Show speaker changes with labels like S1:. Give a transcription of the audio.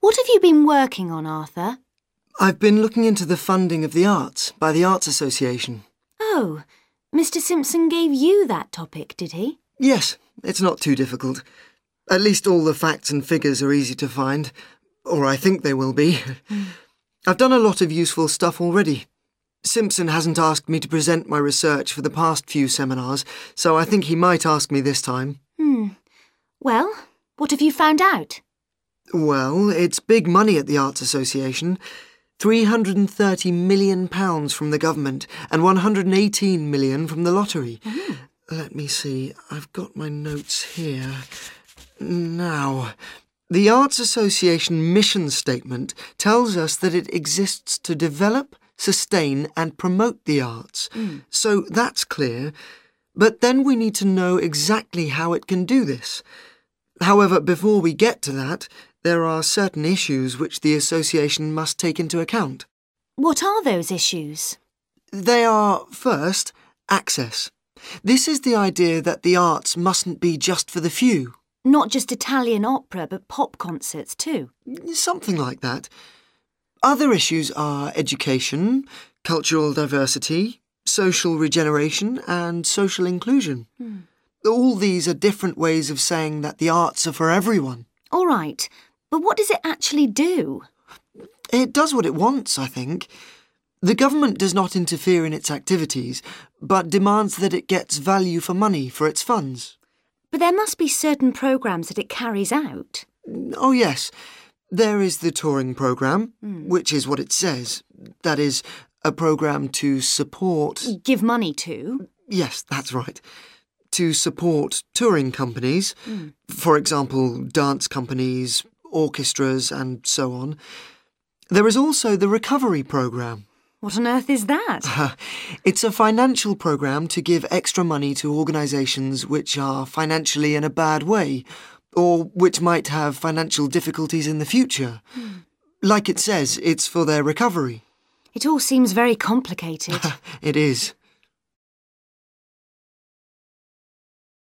S1: What have you been working on, Arthur?
S2: I've been looking into the funding of the arts by the Arts Association.
S1: Oh, Mr. Simpson gave you that topic, did he?
S2: Yes, it's not too difficult. At least all the facts and figures are easy to find, or I think they will be. I've done a lot of useful stuff already. Simpson hasn't asked me to present my research for the past few seminars, so I think he might ask me this time.
S1: Well, what have you found out?
S2: Well, it's big money at the Arts Association. £330 million from the government and £118 million from the lottery. Let me see, I've got my notes here. Now, the Arts Association mission statement tells us that it exists to develop, sustain and promote the arts. So that's clear. But then we need to know exactly how it can do this. However, before we get to that, there are certain issues which the association must take into account.
S1: What are those issues?
S2: They are, first, access. This is the idea that the arts mustn't be just for the few.
S1: Not just Italian opera, but pop concerts too.
S2: Something like that. Other issues are education, cultural diversity, social regeneration and social inclusion. All these are different ways of saying that the arts are for everyone.
S1: All right, but what does it actually do?
S2: It does what it wants, I think. The government does not interfere in its activities, but demands that it gets value for money for its funds.
S1: But there must be certain programmes that it carries out.
S2: Oh, yes. There is the touring programme, which is what it says. That is, a programme to support...
S1: Give money to?
S2: Yes, that's right. To support touring companies, for example, dance companies, orchestras and so on. There is also the recovery programme.
S1: What on earth is that?
S2: It's a financial programme to give extra money to organisations which are financially in a bad way, or which might have financial difficulties in the future. Like it says, it's for their recovery.
S1: It all seems very complicated.
S2: It is.